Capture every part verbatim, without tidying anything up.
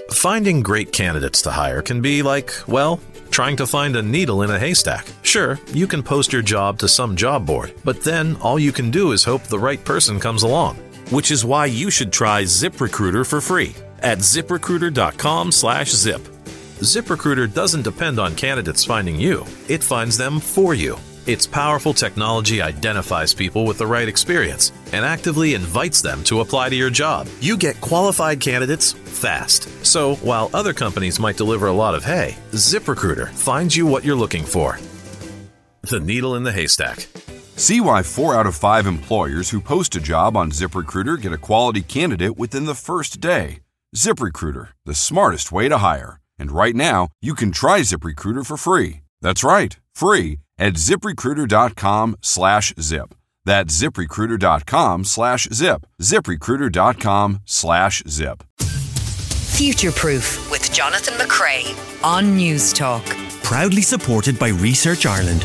Finding great candidates to hire can be like, well, trying to find a needle in a haystack. Sure, you can post your job to some job board, but then all you can do is hope the right person comes along. Which is why you should try ZipRecruiter for free at ziprecruiter.com slash zip. ZipRecruiter doesn't depend on candidates finding you. It finds them for you. Its powerful technology identifies people with the right experience and actively invites them to apply to your job. You get qualified candidates fast. So while other companies might deliver a lot of hay, ZipRecruiter finds you what you're looking for. The needle in the haystack. See why four out of five employers who post a job on ZipRecruiter get a quality candidate within the first day. ZipRecruiter, the smartest way to hire. And right now, you can try ZipRecruiter for free. That's right, free at ziprecruiter.com slash zip. That's ziprecruiter.com slash zip. ziprecruiter.com slash zip. Future Proof with Jonathan McCrea on News Talk. Proudly supported by Research Ireland.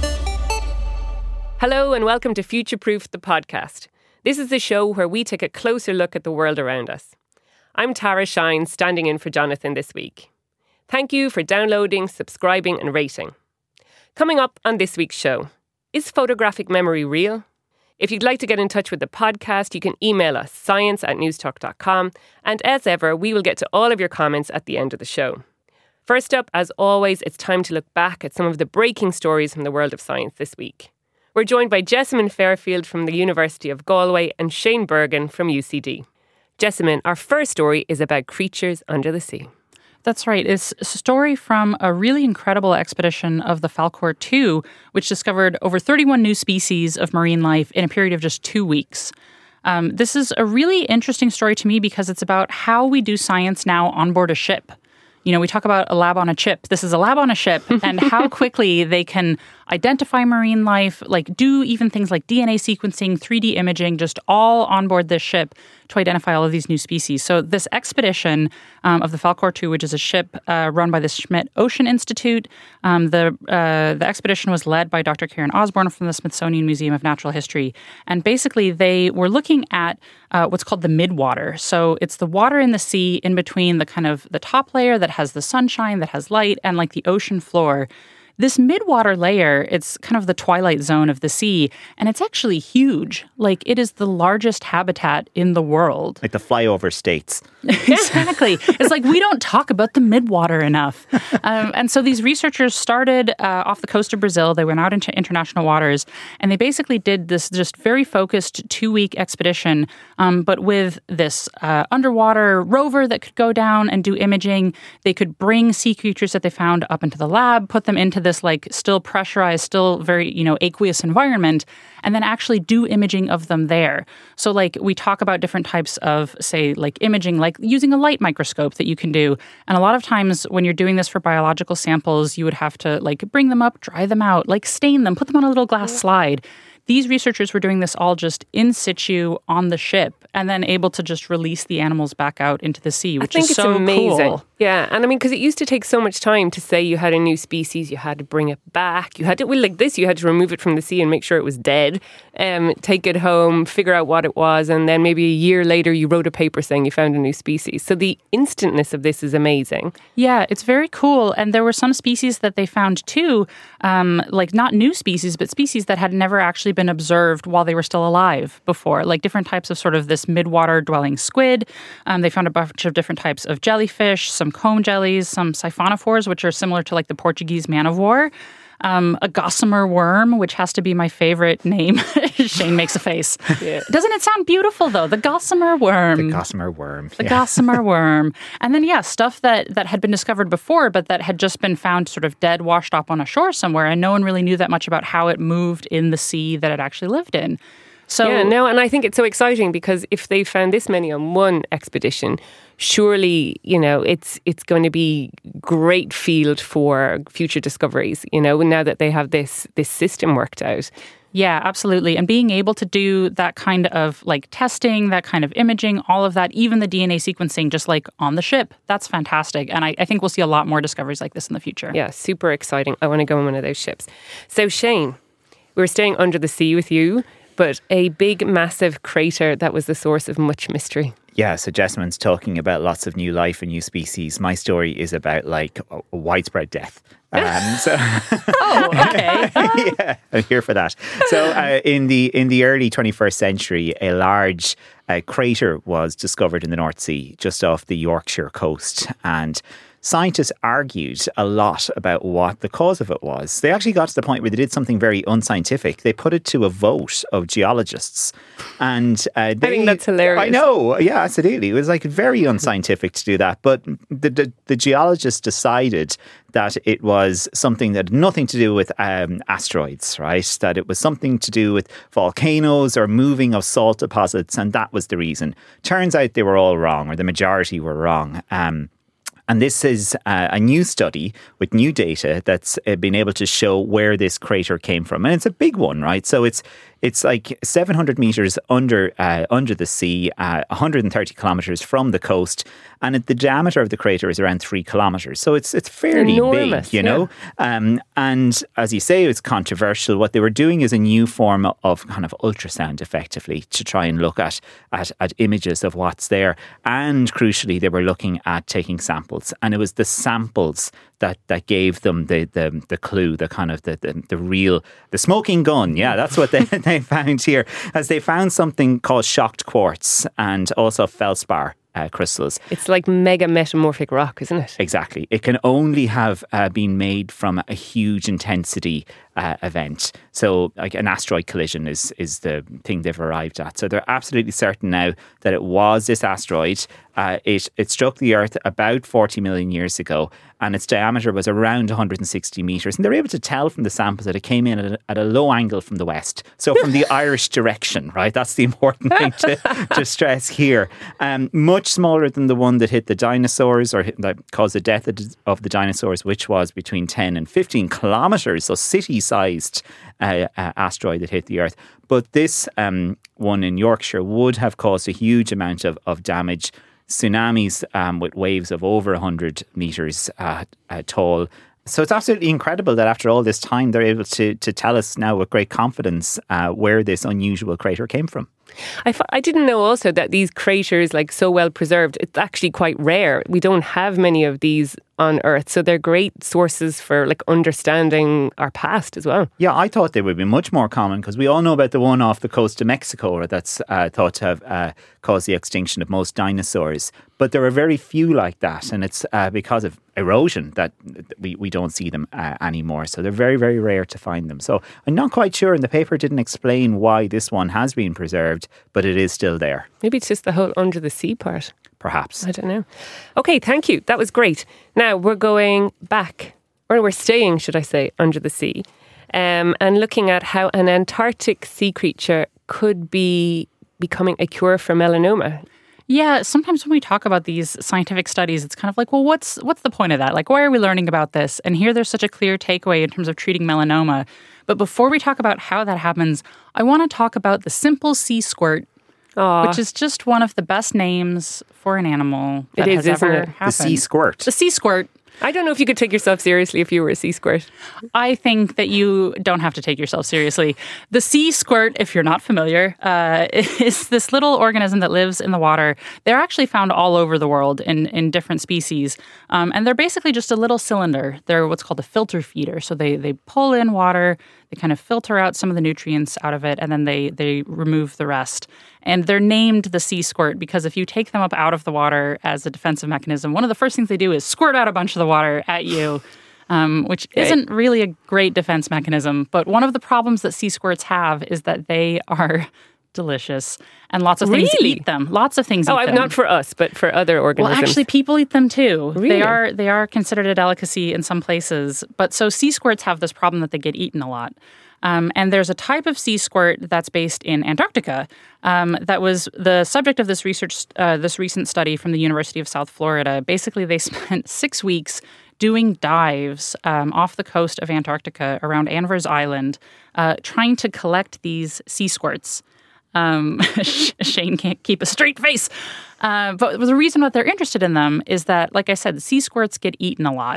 Hello and welcome to Future Proof, the podcast. This is the show where we take a closer look at the world around us. I'm Tara Shine, standing in for Jonathan this week. Thank you for downloading, subscribing and rating. Coming up on this week's show, is photographic memory real? If you'd like to get in touch with the podcast, you can email us, science at newstalk dot com, and as ever, we will get to all of your comments at the end of the show. First up, as always, it's time to look back at some of the breaking stories from the world of science this week. We're joined by Jessamine Fairfield from the University of Galway and Shane Bergen from U C D. Jessamine, our first story is about creatures under the sea. That's right. It's a story from a really incredible expedition of the Falkor two, which discovered over thirty-one new species of marine life in a period of just two weeks. Um, this is a really interesting story to me because it's about how we do science now on board a ship. You know, we talk about a lab on a chip. This is a lab on a ship, and how quickly they can identify marine life, like do even things like D N A sequencing, three D imaging, just all on board this ship to identify all of these new species. So this expedition um, of the Falkor two, which is a ship uh, run by the Schmidt Ocean Institute, um, the uh, the expedition was led by Doctor Karen Osborne from the Smithsonian Museum of Natural History. And basically they were looking at uh, what's called the midwater. So it's the water in the sea in between the kind of the top layer that has the sunshine, that has light, and like the ocean floor. This midwater layer, it's kind of the twilight zone of the sea, and it's actually huge. Like, it is the largest habitat in the world. Like the flyover states. Exactly. It's like we don't talk about the midwater enough. Um, and so these researchers started uh, off the coast of Brazil. They went out into international waters, and they basically did this just very focused two-week expedition, um, but with this uh, underwater rover that could go down and do imaging. They could bring sea creatures that they found up into the lab, put them into this like still pressurized, still very, you know, aqueous environment, and then actually do imaging of them there. So like we talk about different types of, say, like imaging, like using a light microscope that you can do. And a lot of times when you're doing this for biological samples, you would have to like bring them up, dry them out, like stain them, put them on a little glass slide. These researchers were doing this all just in situ on the ship and then able to just release the animals back out into the sea, which I think is it's so amazing. cool. Yeah, and I mean, because it used to take so much time to say you had a new species, you had to bring it back, you had to, well, like this, you had to remove it from the sea and make sure it was dead, um, take it home, figure out what it was, and then maybe a year later you wrote a paper saying you found a new species. So the instantness of this is amazing. Yeah, it's very cool. And there were some species that they found too, um, like not new species, but species that had never actually been observed while they were still alive before, like different types of sort of this midwater dwelling squid. Um, they found a bunch of different types of jellyfish, some comb jellies, some siphonophores, which are similar to like the Portuguese man of war. Um, a gossamer worm, which has to be my favorite name. Shane makes a face. Yeah. Doesn't it sound beautiful, though? The gossamer worm. The gossamer worm. The yeah. gossamer worm. And then, yeah, stuff that, that had been discovered before, but that had just been found sort of dead, washed up on a shore somewhere. And no one really knew that much about how it moved in the sea that it actually lived in. So, yeah, no, and I think it's so exciting because if they found this many on one expedition, surely, you know, it's it's going to be great field for future discoveries, you know, now that they have this this system worked out. Yeah, absolutely. And being able to do that kind of like testing, that kind of imaging, all of that, even the D N A sequencing, just like on the ship, that's fantastic. And I, I think we'll see a lot more discoveries like this in the future. Yeah, super exciting. I want to go on one of those ships. So Shane, we're staying under the sea with you, but a big, massive crater that was the source of much mystery. Yeah, so Jessamyn's talking about lots of new life and new species. My story is about like a, a widespread death. Um, so oh, okay. yeah, I'm here for that. So uh, in the in the early twenty-first century, a large uh, crater was discovered in the North Sea, just off the Yorkshire coast, and scientists argued a lot about what the cause of it was. They actually got to the point where they did something very unscientific. They put it to a vote of geologists. And uh, they, I think that's hilarious. I know. Yeah, absolutely. It was like very unscientific to do that. But the, the, the geologists decided that it was something that had nothing to do with um, asteroids, right? That it was something to do with volcanoes or moving of salt deposits. And that was the reason. Turns out they were all wrong, or the majority were wrong. Um, And this is uh, a new study with new data that's uh, been able to show where this crater came from. And it's a big one, right? So it's it's like seven hundred meters under uh, under the sea, uh, one hundred thirty kilometers from the coast. And the diameter of the crater is around three kilometers. So it's it's fairly enormous, big, you know? Yeah. Um, and as you say, it's controversial. What they were doing is a new form of kind of ultrasound, effectively, to try and look at, at, at images of what's there. And crucially, they were looking at taking samples. And it was the samples that that gave them the the, the clue, the kind of the, the, the real, the smoking gun. Yeah, that's what they, they found here. As they found something called shocked quartz and also feldspar uh, crystals. It's like mega metamorphic rock, isn't it? Exactly. It can only have uh, been made from a huge intensity uh, event. So like an asteroid collision is is the thing they've arrived at. So they're absolutely certain now that it was this asteroid. Uh, it, it struck the Earth about forty million years ago, and its diameter was around one hundred sixty meters. And they were able to tell from the samples that it came in at a, at a low angle from the west. So from the Irish direction, right? That's the important thing to, to stress here. Um, much smaller than the one that hit the dinosaurs, or hit, that caused the death of the dinosaurs, which was between ten and fifteen kilometers, so city-sized uh, uh, asteroid that hit the Earth. But this um, one in Yorkshire would have caused a huge amount of, of damage. Tsunamis um, with waves of over one hundred meters uh, uh, tall. So it's absolutely incredible that after all this time, they're able to to tell us now with great confidence uh, where this unusual crater came from. I, f- I didn't know also that these craters, like so well preserved, it's actually quite rare. We don't have many of these on Earth, so they're great sources for like understanding our past as well. Yeah, I thought they would be much more common because we all know about the one off the coast of Mexico that's uh, thought to have uh, caused the extinction of most dinosaurs. But there are very few like that, and it's uh, because of erosion that we, we don't see them uh, anymore. So they're very, very rare to find them. So I'm not quite sure, and the paper didn't explain why this one has been preserved, but it is still there. Maybe it's just the whole under the sea part. Perhaps. I don't know. Okay, thank you. That was great. Now we're going back, or we're staying, should I say, under the sea, um, and looking at how an Antarctic sea creature could be becoming a cure for melanoma. Yeah, sometimes when we talk about these scientific studies, it's kind of like, well, what's what's the point of that? Like, why are we learning about this? And here there's such a clear takeaway in terms of treating melanoma. But before we talk about how that happens, I want to talk about the simple sea squirt, Aww. which is just one of the best names for an animal that it is, has isn't ever it? happened. The sea squirt. The sea squirt. I don't know if you could take yourself seriously if you were a sea squirt. I think that you don't have to take yourself seriously. The sea squirt, if you're not familiar, uh, is this little organism that lives in the water. They're actually found all over the world in, in different species. Um, and they're basically just a little cylinder. They're what's called a filter feeder. So they, they pull in water, they kind of filter out some of the nutrients out of it, and then they, they remove the rest. And they're named the sea squirt because if you take them up out of the water as a defensive mechanism, one of the first things they do is squirt out a bunch of the water at you, um, which isn't really a great defense mechanism. But one of the problems that sea squirts have is that they are delicious, and lots of things really? eat them. Lots of things oh, eat them. Not for us, but for other organisms. Well, actually, people eat them too. Really? They are they are considered a delicacy in some places. But so sea squirts have this problem that they get eaten a lot. Um, and there's a type of sea squirt that's based in Antarctica um, that was the subject of this research, uh, this recent study from the University of South Florida. Basically, they spent six weeks doing dives um, off the coast of Antarctica around Anvers Island, uh, trying to collect these sea squirts. Um, Shane can't keep a straight face. Uh, but the reason that they're interested in them is that, like I said, sea squirts get eaten a lot.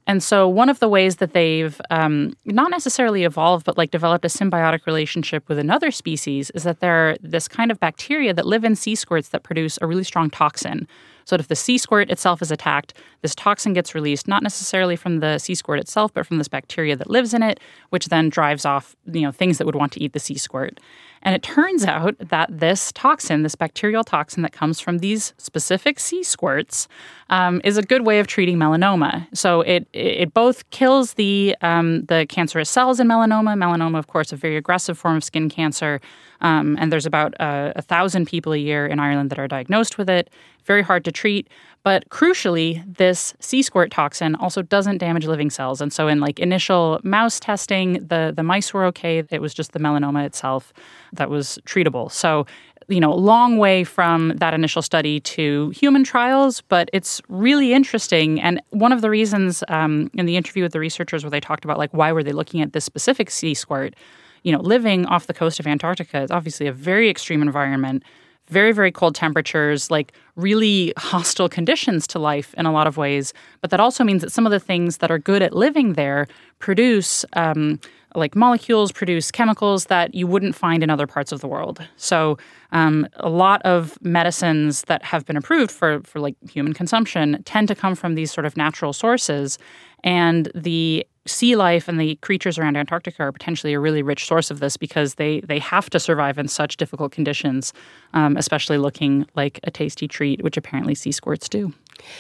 And so one of the ways that they've um, not necessarily evolved, but like developed a symbiotic relationship with another species is that they're this kind of bacteria that live in sea squirts that produce a really strong toxin. So if the sea squirt itself is attacked, this toxin gets released, not necessarily from the sea squirt itself, but from this bacteria that lives in it, which then drives off, you know, things that would want to eat the sea squirt. And it turns out that this toxin, this bacterial toxin that comes from these specific sea squirts, um, is a good way of treating melanoma. So it it both kills the um, the cancerous cells in melanoma. Melanoma, of course, a very aggressive form of skin cancer. Um, and there's about uh, a thousand people a year in Ireland that are diagnosed with it. Very hard to treat. But crucially, this sea squirt toxin also doesn't damage living cells. And so in like initial mouse testing, the, the mice were okay. It was just the melanoma itself that was treatable. So, you know, long way from that initial study to human trials, but it's really interesting. And one of the reasons um, in the interview with the researchers where they talked about like why were they looking at this specific sea squirt, you know, living off the coast of Antarctica is obviously a very extreme environment, very, very cold temperatures, like really hostile conditions to life in a lot of ways. But that also means that some of the things that are good at living there produce um, like molecules, produce chemicals that you wouldn't find in other parts of the world. So um, a lot of medicines that have been approved for, for like human consumption tend to come from these sort of natural sources. And the sea life and the creatures around Antarctica are potentially a really rich source of this because they they have to survive in such difficult conditions, um, especially looking like a tasty treat, which apparently sea squirts do.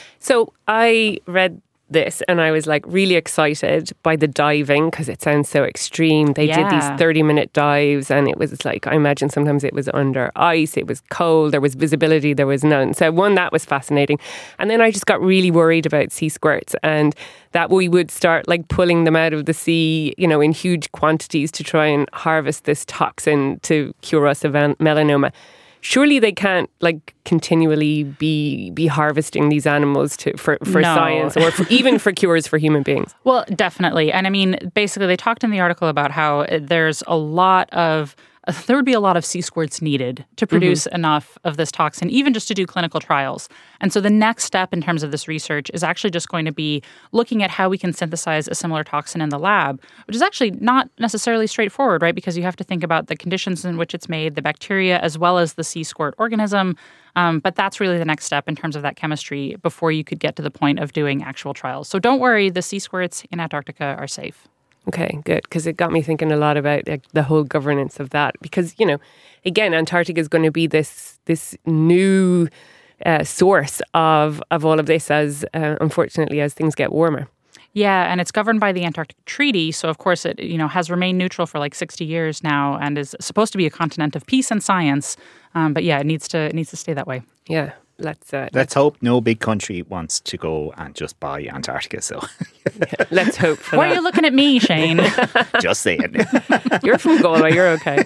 So I read this and I was like really excited by the diving because it sounds so extreme. They Yeah. did these thirty minute dives and it was like, I imagine sometimes it was under ice, it was cold, there was visibility, there was none. So one, that was fascinating. And then I just got really worried about sea squirts and that we would start like pulling them out of the sea, you know, in huge quantities to try and harvest this toxin to cure us of melanoma. Surely they can't like continually be be harvesting these animals to for, for No. science or for, even for cures for human beings. Well, definitely. And I mean, basically, they talked in the article about how there's a lot of, there would be a lot of sea squirts needed to produce mm-hmm. enough of this toxin, even just to do clinical trials. And so the next step in terms of this research is actually just going to be looking at how we can synthesize a similar toxin in the lab, which is actually not necessarily straightforward, right? Because you have to think about the conditions in which it's made, the bacteria, as well as the sea squirt organism. Um, but that's really the next step in terms of that chemistry before you could get to the point of doing actual trials. So don't worry, the sea squirts in Antarctica are safe. Okay, good. Because it got me thinking a lot about like, the whole governance of that. Because, you know, again, Antarctica is going to be this this new uh, source of, of all of this as, uh, unfortunately, as things get warmer. Yeah, and it's governed by the Antarctic Treaty. So, of course, it you know has remained neutral for like sixty years now and is supposed to be a continent of peace and science. Um, but yeah, it needs to it needs to stay that way. Yeah. Let's, uh, let's let's hope no big country wants to go and just buy Antarctica. So yeah, let's hope for Why that. are you looking at me, Shane? just saying. You're from Galway, you're okay.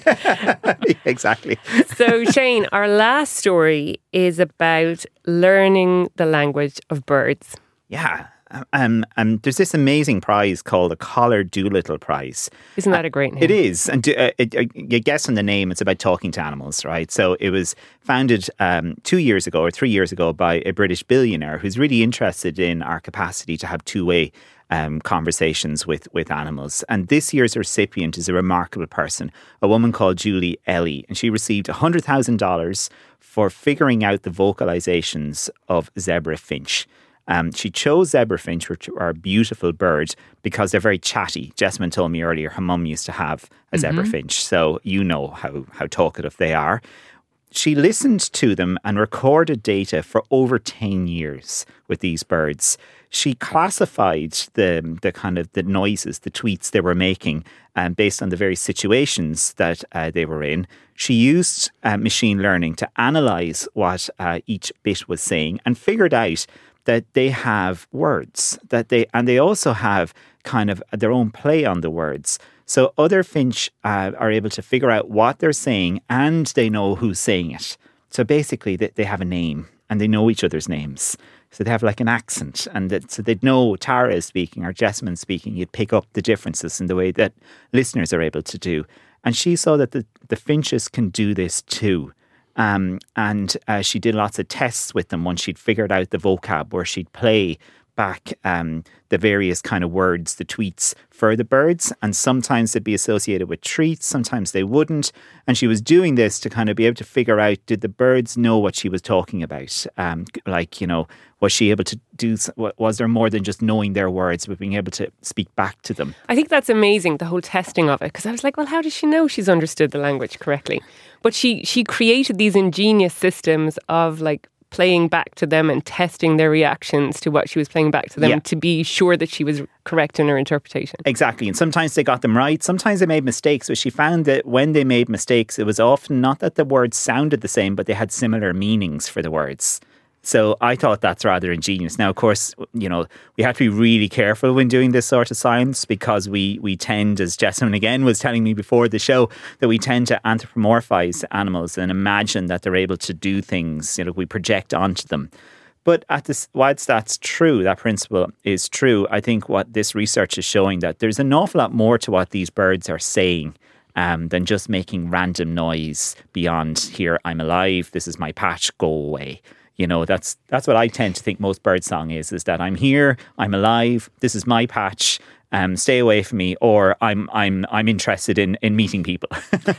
Exactly. So Shane, our last story is about learning the language of birds. Yeah. Um, um, there's this amazing prize called the Collar Doolittle Prize. Isn't that a great name? It is. And uh, it, uh, you guess on the name, it's about talking to animals, right? So it was founded um, two years ago or three years ago by a British billionaire who's really interested in our capacity to have two-way um, conversations with, with animals. And this year's recipient is a remarkable person, a woman called Julie Ellie. And she received one hundred thousand dollars for figuring out the vocalizations of zebra finch. Um, she chose zebrafinch, which are a beautiful bird, because they're very chatty. Jessamine told me earlier her mum used to have a mm-hmm. zebrafinch, so you know how, how talkative they are. She listened to them and recorded data for over ten years with these birds. She classified the the kind of the noises, the tweets they were making, um, based on the various situations that uh, they were in. She used uh, machine learning to analyse what uh, each bit was saying and figured out that they have words, that they and they also have kind of their own play on the words. So other finch uh, are able to figure out what they're saying and they know who's saying it. So basically they, they have a name and they know each other's names. So they have like an accent and that, so they'd know Tara is speaking or Jessamine speaking. You'd pick up the differences in the way that listeners are able to do. And she saw that the, the finches can do this too. Um, and uh, she did lots of tests with them once she'd figured out the vocab where she'd play back um, the various kind of words, the tweets for the birds. And sometimes they'd be associated with treats, sometimes they wouldn't. And she was doing this to kind of be able to figure out, did the birds know what she was talking about? Um, like, you know, was she able to do, was there more than just knowing their words, but being able to speak back to them? I think that's amazing, the whole testing of it, because I was like, well, how does she know she's understood the language correctly? But she she created these ingenious systems of like playing back to them and testing their reactions to what she was playing back to them yeah. to be sure that she was correct in her interpretation. Exactly. And sometimes they got them right. Sometimes they made mistakes. But she found that when they made mistakes, it was often not that the words sounded the same, but they had similar meanings for the words. So I thought that's rather ingenious. Now, of course, you know, we have to be really careful when doing this sort of science because we we tend, as Jessamine again was telling me before the show, that we tend to anthropomorphize animals and imagine that they're able to do things, you know, we project onto them. But at this, whilst that's true, that principle is true, I think what this research is showing that there's an awful lot more to what these birds are saying um, than just making random noise beyond, here, I'm alive, this is my patch, go away. You know, that's that's what I tend to think most birdsong is, is that I'm here, I'm alive, this is my patch, um, stay away from me, or I'm I'm I'm interested in, in meeting people.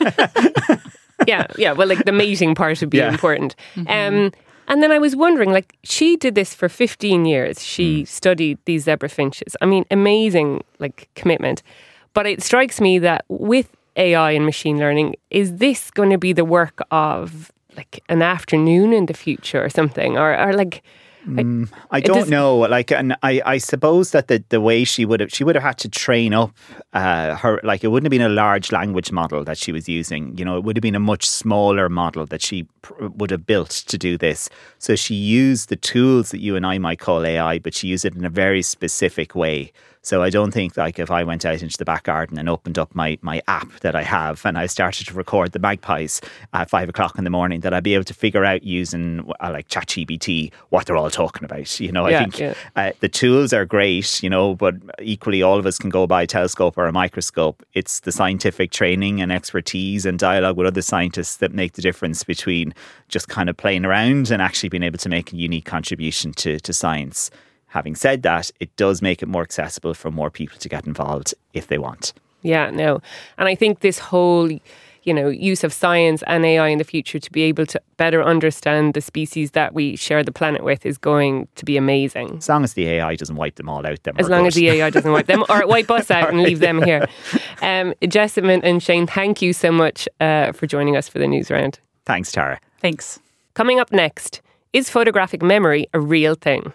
yeah, yeah. Well, like the mating part would be yeah. important. Mm-hmm. Um, and then I was wondering, like, she did this for fifteen years. She mm. studied these zebra finches. I mean, amazing, like, commitment. But it strikes me that with A I and machine learning, is this going to be the work of like an afternoon in the future or something, or, or like mm, I don't does, know like and I, I suppose that the, the way she would have she would have had to train up uh, her, like it wouldn't have been a large language model that she was using, you know, it would have been a much smaller model that she pr- would have built to do this. So she used the tools that you and I might call A I, but she used it in a very specific way. So I don't think like if I went out into the back garden and opened up my, my app that I have and I started to record the magpies at five o'clock in the morning, that I'd be able to figure out using uh, like ChatGPT what they're all talking about. You know, I yeah, think yeah. uh, the tools are great, you know, but equally all of us can go by a telescope or a microscope. It's the scientific training and expertise and dialogue with other scientists that make the difference between just kind of playing around and actually being able to make a unique contribution to, to science. Having said that, it does make it more accessible for more people to get involved if they want. Yeah, no. And I think this whole, you know, use of science and A I in the future to be able to better understand the species that we share the planet with is going to be amazing. As long as the A I doesn't wipe them all out. Then as long good. as the A I doesn't wipe them or wipe us out and leave them here. Um, Jessamine and Shane, thank you so much uh, for joining us for the news round. Thanks, Tara. Thanks. Coming up next, is photographic memory a real thing?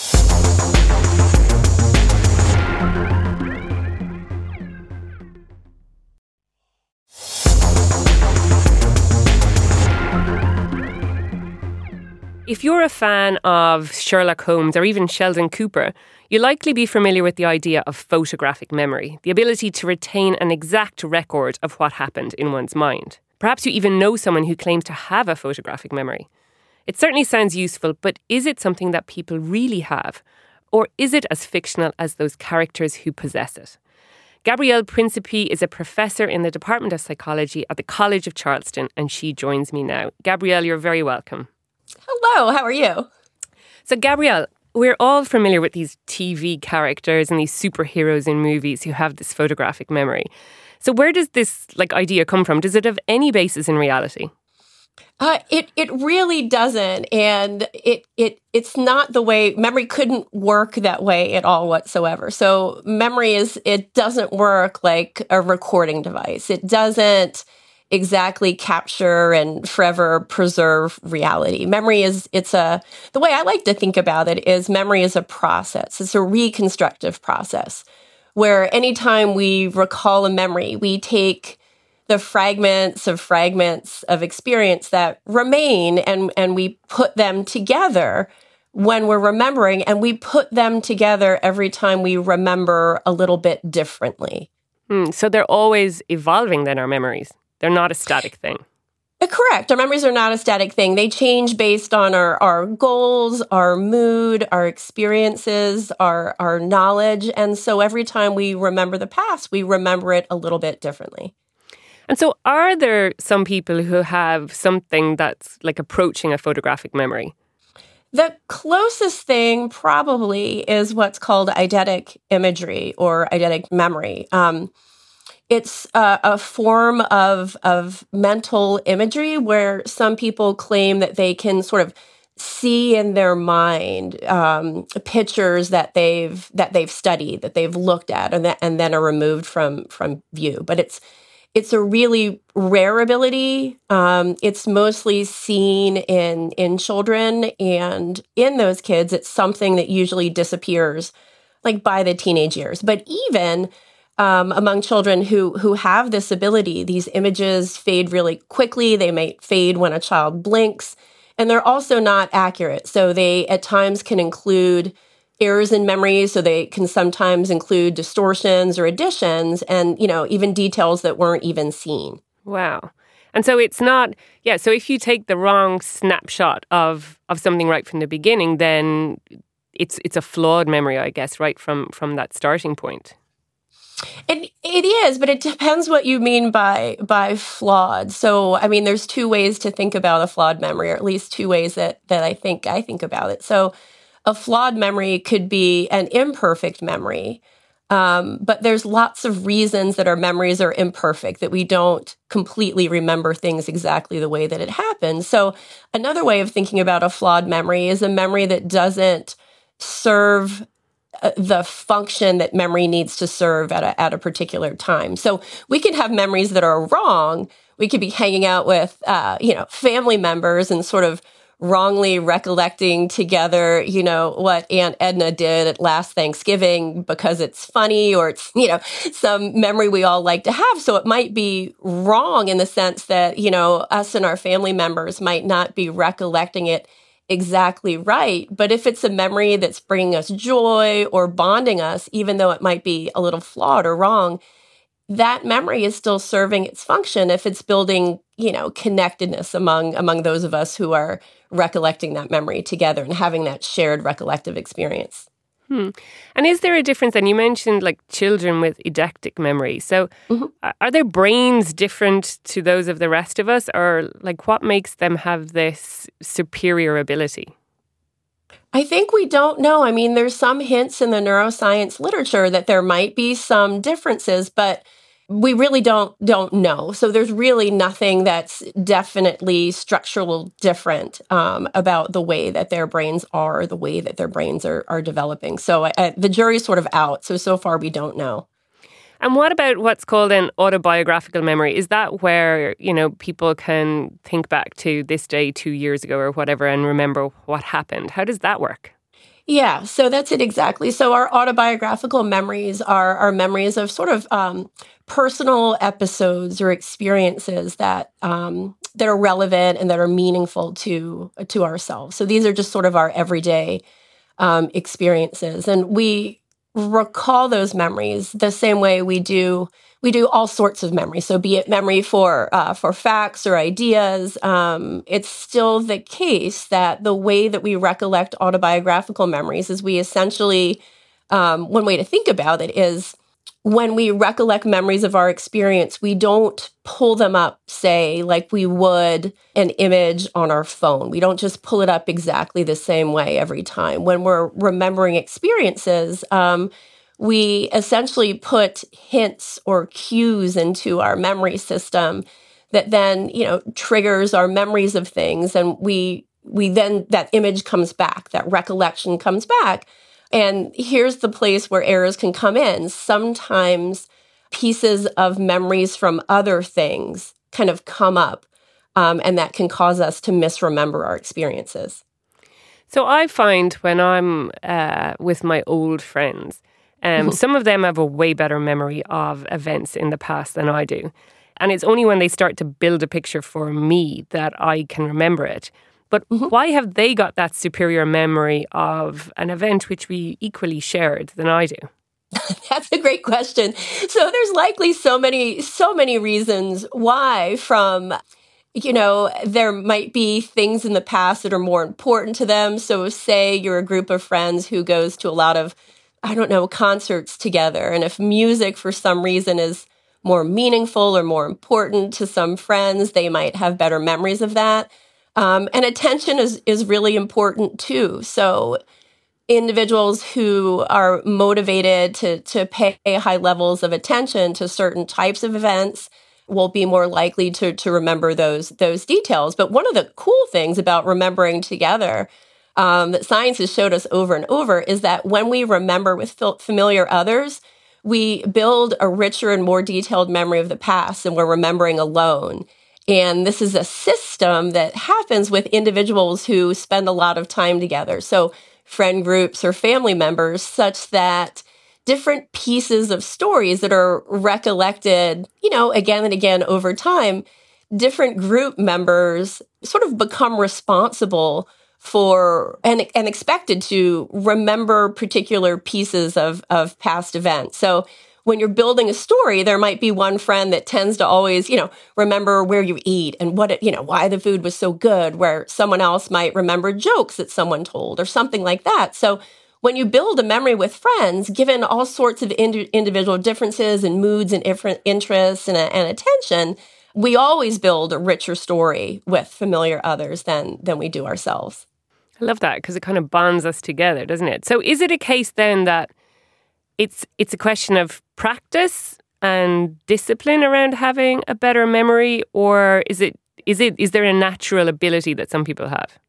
If you're a fan of Sherlock Holmes or even Sheldon Cooper, you'll likely be familiar with the idea of photographic memory, the ability to retain an exact record of what happened in one's mind. Perhaps you even know someone who claims to have a photographic memory. It certainly sounds useful, but is it something that people really have? Or is it as fictional as those characters who possess it? Gabrielle Principi is a professor in the Department of Psychology at the College of Charleston, and she joins me now. Gabrielle, you're very welcome. Hello, how are you? So, Gabrielle, we're all familiar with these T V characters and these superheroes in movies who have this photographic memory. So where does this like idea come from? Does it have any basis in reality? Uh, it it really doesn't, and it it it's not the way memory couldn't work that way at all whatsoever. So memory is it doesn't work like a recording device. It doesn't exactly capture and forever preserve reality. Memory is it's a the way I like to think about it is memory is a process. It's a reconstructive process where anytime we recall a memory, we take the fragments of fragments of experience that remain and, and we put them together when we're remembering, and we put them together every time we remember a little bit differently. Mm, so they're always evolving then, our memories. They're not a static thing. Uh, correct. Our memories are not a static thing. They change based on our, our goals, our mood, our experiences, our, our knowledge. And so every time we remember the past, we remember it a little bit differently. And so are there some people who have something that's like approaching a photographic memory? The closest thing probably is what's called eidetic imagery or eidetic memory. Um, it's a, a form of, of mental imagery where some people claim that they can sort of see in their mind um, pictures that they've that they've studied, that they've looked at, and that and then are removed from from view. But it's it's a really rare ability. Um, it's mostly seen in in children, and in those kids, it's something that usually disappears, like by the teenage years. But even um, among children who who have this ability, these images fade really quickly. They may fade when a child blinks. And they're also not accurate. So they at times can include errors in memory. So they can sometimes include distortions or additions and, you know, even details that weren't even seen. Wow. And so it's not, yeah, so if you take the wrong snapshot of, of something right from the beginning, then it's it's a flawed memory, I guess, right from, from that starting point. It it is, but it depends what you mean by by flawed. So, I mean, there's two ways to think about a flawed memory, or at least two ways that that I think I think about it. So, a flawed memory could be an imperfect memory, um, but there's lots of reasons that our memories are imperfect, that we don't completely remember things exactly the way that it happened. So, another way of thinking about a flawed memory is a memory that doesn't serve the function that memory needs to serve at a, at a particular time. So we can have memories that are wrong. We could be hanging out with, uh, you know, family members and sort of wrongly recollecting together, you know, what Aunt Edna did at last Thanksgiving because it's funny, or it's, you know, some memory we all like to have. So it might be wrong in the sense that, you know, us and our family members might not be recollecting it exactly right. But if it's a memory that's bringing us joy or bonding us, even though it might be a little flawed or wrong, that memory is still serving its function if it's building, you know, connectedness among among those of us who are recollecting that memory together and having that shared recollective experience. Hmm. And is there a difference? And you mentioned like children with eidetic memory. So mm-hmm. are their brains different to those of the rest of us? Or like what makes them have this superior ability? I think we don't know. I mean, there's some hints in the neuroscience literature that there might be some differences, but we really don't don't know. So there's really nothing that's definitely structural different um, about the way that their brains are, the way that their brains are are developing. So uh, the jury's sort of out. So, so far we don't know. And what about what's called an autobiographical memory? Is that where, you know, people can think back to this day two years ago or whatever and remember what happened? How does that work? Yeah, so that's it exactly. So our autobiographical memories are, are memories of sort of um, personal episodes or experiences that um, that are relevant and that are meaningful to to ourselves. So these are just sort of our everyday um, experiences, and we recall those memories the same way we do we do all sorts of memory. So be it memory for uh, for facts or ideas, um, it's still the case that the way that we recollect autobiographical memories is we essentially, um, one way to think about it is when we recollect memories of our experience, we don't pull them up, say, like we would an image on our phone. We don't just pull it up exactly the same way every time. When we're remembering experiences, um, we essentially put hints or cues into our memory system that then, you know, triggers our memories of things. And we we then, that image comes back, that recollection comes back. And here's the place where errors can come in. Sometimes pieces of memories from other things kind of come up, um, and that can cause us to misremember our experiences. So I find when I'm uh, with my old friends, Um, some of them have a way better memory of events in the past than I do. And it's only when they start to build a picture for me that I can remember it. But mm-hmm. why have they got that superior memory of an event which we equally shared than I do? That's a great question. So there's likely so many, so many reasons why. From, you know, there might be things in the past that are more important to them. So say you're a group of friends who goes to a lot of, I don't know, concerts together. And if music for some reason is more meaningful or more important to some friends, they might have better memories of that. Um, and attention is, is really important too. So individuals who are motivated to, to pay high levels of attention to certain types of events will be more likely to, to remember those, those details. But one of the cool things about remembering together um, that science has showed us over and over is that when we remember with familiar others, we build a richer and more detailed memory of the past than we're remembering alone. And this is a system that happens with individuals who spend a lot of time together. So friend groups or family members, such that different pieces of stories that are recollected, you know, again and again over time, different group members sort of become responsible for and, and expected to remember particular pieces of, of past events. So when you're building a story, there might be one friend that tends to always, you know, remember where you eat and what it, you know, why the food was so good, where someone else might remember jokes that someone told or something like that. So when you build a memory with friends, given all sorts of ind- individual differences and moods and different interests and, and attention, we always build a richer story with familiar others than than we do ourselves. I love that because it kind of bonds us together, doesn't it? So is it a case then that it's it's a question of practice and discipline around having a better memory, or is it is it is there a natural ability that some people have?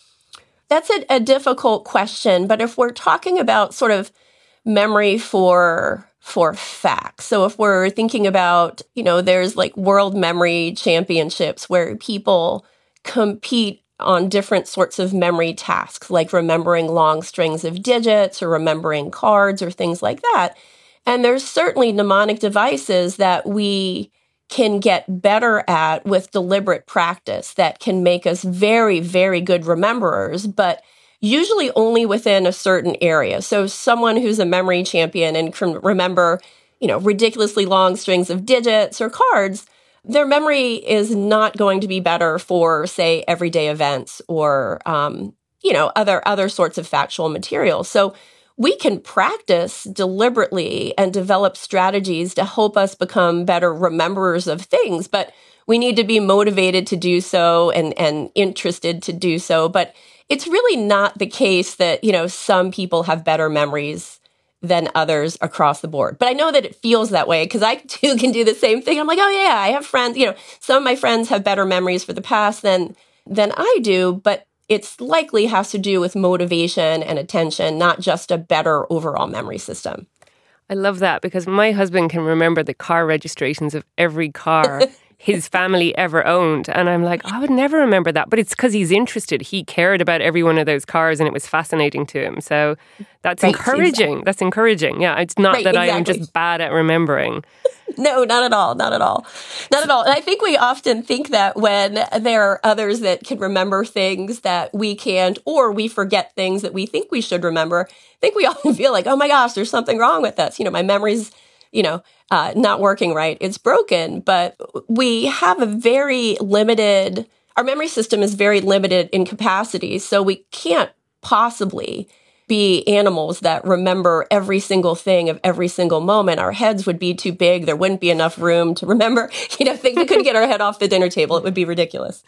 That's a, a difficult question, but if we're talking about sort of memory for for facts, so if we're thinking about, you know, there's like world memory championships where people compete on different sorts of memory tasks, like remembering long strings of digits or remembering cards or things like that. And there's certainly mnemonic devices that we can get better at with deliberate practice that can make us very, very good rememberers, but usually only within a certain area. So someone who's a memory champion and can remember, you know, ridiculously long strings of digits or cards, their memory is not going to be better for, say, everyday events or, um, you know, other other sorts of factual material. So we can practice deliberately and develop strategies to help us become better rememberers of things, but we need to be motivated to do so and, and interested to do so. But it's really not the case that, you know, some people have better memories than others across the board. But I know that it feels that way because I too can do the same thing. I'm like, oh yeah, I have friends, you know, some of my friends have better memories for the past than than I do, but it's likely has to do with motivation and attention, not just a better overall memory system. I love that because my husband can remember the car registrations of every car his family ever owned. And I'm like, I would never remember that. But it's because he's interested. He cared about every one of those cars and it was fascinating to him. So that's right, encouraging. Exactly. That's encouraging. Yeah, it's not right, that exactly. I am just bad at remembering. No, not at all. Not at all. Not at all. And I think we often think that when there are others that can remember things that we can't, or we forget things that we think we should remember, I think we often feel like, oh my gosh, there's something wrong with us. You know, my memory's, you know, uh, not working right. It's broken. But we have a very limited, our memory system is very limited in capacity. So we can't possibly be animals that remember every single thing of every single moment. Our heads would be too big. There wouldn't be enough room to remember, you know, things. We couldn't get our head off the dinner table. It would be ridiculous.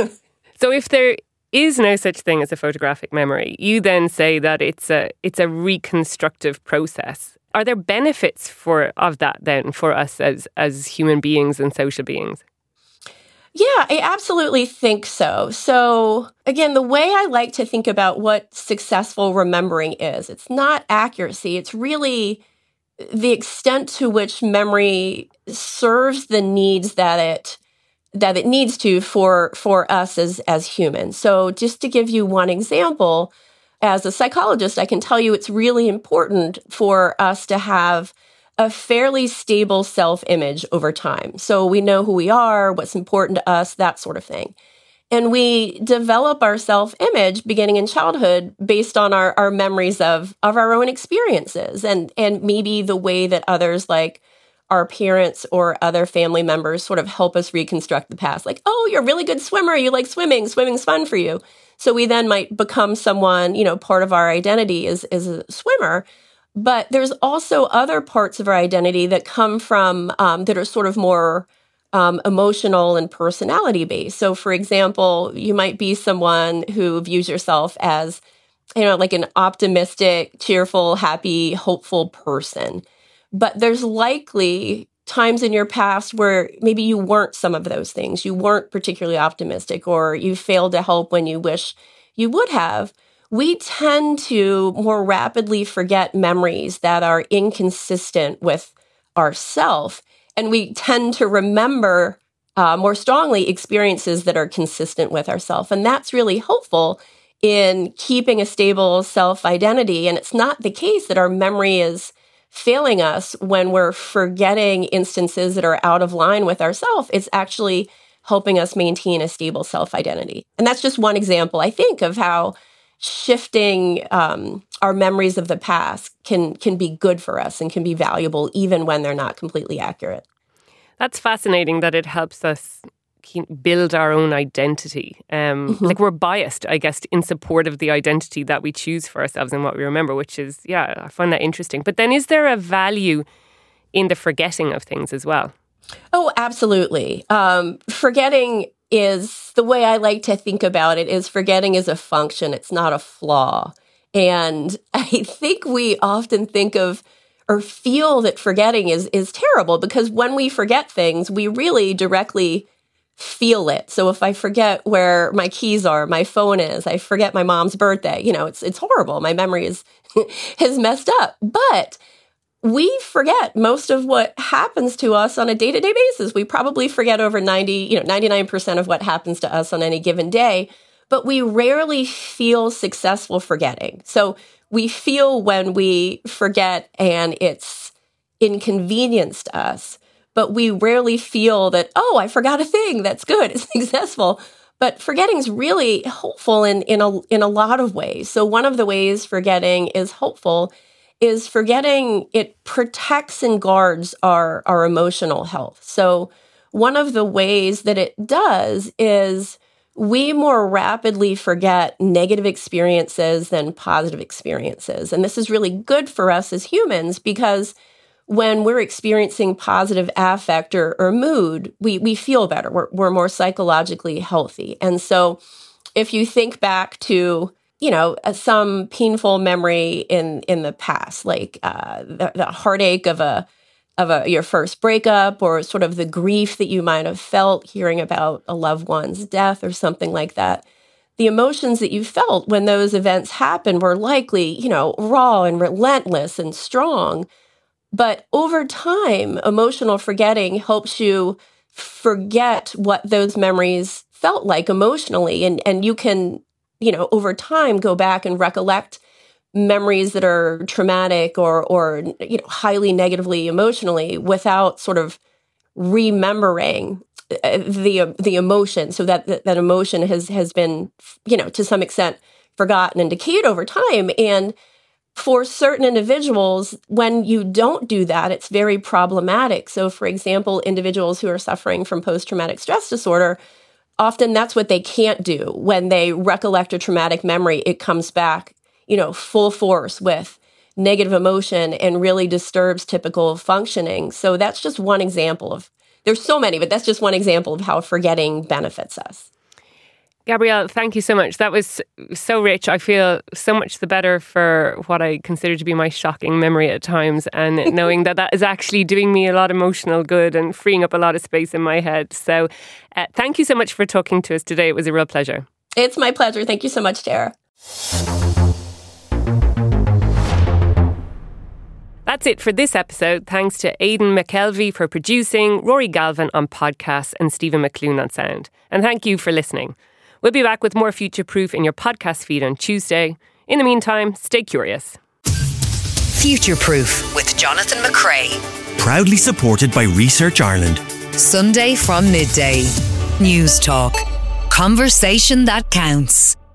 So if there is no such thing as a photographic memory, you then say that it's a it's a reconstructive process. Are there benefits for of that then for us as as human beings and social beings? Yeah, I absolutely think so. So again, the way I like to think about what successful remembering is, it's not accuracy. It's really the extent to which memory serves the needs that it that it needs to for for us as as humans. So just to give you one example, as a psychologist, I can tell you it's really important for us to have a fairly stable self-image over time. So we know who we are, what's important to us, that sort of thing. And we develop our self-image beginning in childhood based on our, our memories of, of our own experiences and, and maybe the way that others like our parents or other family members sort of help us reconstruct the past. Like, oh, you're a really good swimmer. You like swimming. Swimming's fun for you. So we then might become someone, you know, part of our identity is, is a swimmer. But there's also other parts of our identity that come from, um, that are sort of more um, emotional and personality based. So, for example, you might be someone who views yourself as, you know, like an optimistic, cheerful, happy, hopeful person. But there's likely times in your past where maybe you weren't some of those things. You weren't particularly optimistic, or you failed to help when you wish you would have. We tend to more rapidly forget memories that are inconsistent with ourself, and we tend to remember uh, more strongly experiences that are consistent with ourself. And that's really helpful in keeping a stable self-identity. And it's not the case that our memory is failing us when we're forgetting instances that are out of line with ourselves. It's actually helping us maintain a stable self-identity. And that's just one example, I think, of how shifting um, our memories of the past can can be good for us and can be valuable even when they're not completely accurate. That's fascinating that it helps us build our own identity. Um, mm-hmm. Like we're biased, I guess, in support of the identity that we choose for ourselves and what we remember, which is, yeah, I find that interesting. But then is there a value in the forgetting of things as well? Oh, absolutely. Um, forgetting is, the way I like to think about it, is forgetting is a function. It's not a flaw. And I think we often think of or feel that forgetting is is terrible, because when we forget things, we really directly feel it. So if I forget where my keys are, my phone is, I forget my mom's birthday, you know, it's it's horrible. My memory is has messed up. But we forget most of what happens to us on a day-to-day basis. We probably forget over ninety, you know, ninety-nine percent of what happens to us on any given day, but we rarely feel successful forgetting. So we feel when we forget and it's inconvenienced us, but we rarely feel that, oh, I forgot a thing. That's good. It's successful. But forgetting is really helpful in, in, a, in a lot of ways. So one of the ways forgetting is helpful is forgetting, it protects and guards our, our emotional health. So one of the ways that it does is we more rapidly forget negative experiences than positive experiences. And this is really good for us as humans, because when we're experiencing positive affect or, or mood, we, we feel better. We're, we're more psychologically healthy. And so if you think back to, you know, some painful memory in, in the past, like uh, the, the heartache of a of a, your first breakup, or sort of the grief that you might have felt hearing about a loved one's death or something like that, the emotions that you felt when those events happened were likely, you know, raw and relentless and strong. But over time, emotional forgetting helps you forget what those memories felt like emotionally. And, and you can, you know, over time go back and recollect memories that are traumatic or, or, you know, highly negatively emotionally without sort of remembering the, the emotion. So that, that, that emotion has, has been, you know, to some extent forgotten and decayed over time. And for certain individuals, when you don't do that, it's very problematic. So, for example, individuals who are suffering from post-traumatic stress disorder, often that's what they can't do. When they recollect a traumatic memory, it comes back, you know, full force with negative emotion and really disturbs typical functioning. So that's just one example of, there's so many, but that's just one example of how forgetting benefits us. Gabrielle, thank you so much. That was so rich. I feel so much the better for what I consider to be my shocking memory at times, and knowing that that is actually doing me a lot of emotional good and freeing up a lot of space in my head. So uh, thank you so much for talking to us today. It was a real pleasure. It's my pleasure. Thank you so much, Tara. That's it for this episode. Thanks to Aidan McKelvey for producing, Rory Galvin on podcasts, and Stephen McClune on sound. And thank you for listening. We'll be back with more Future Proof in your podcast feed on Tuesday. In the meantime, stay curious. Future Proof with Jonathan McCrea. Proudly supported by Research Ireland. Sunday from midday. News Talk. Conversation that counts.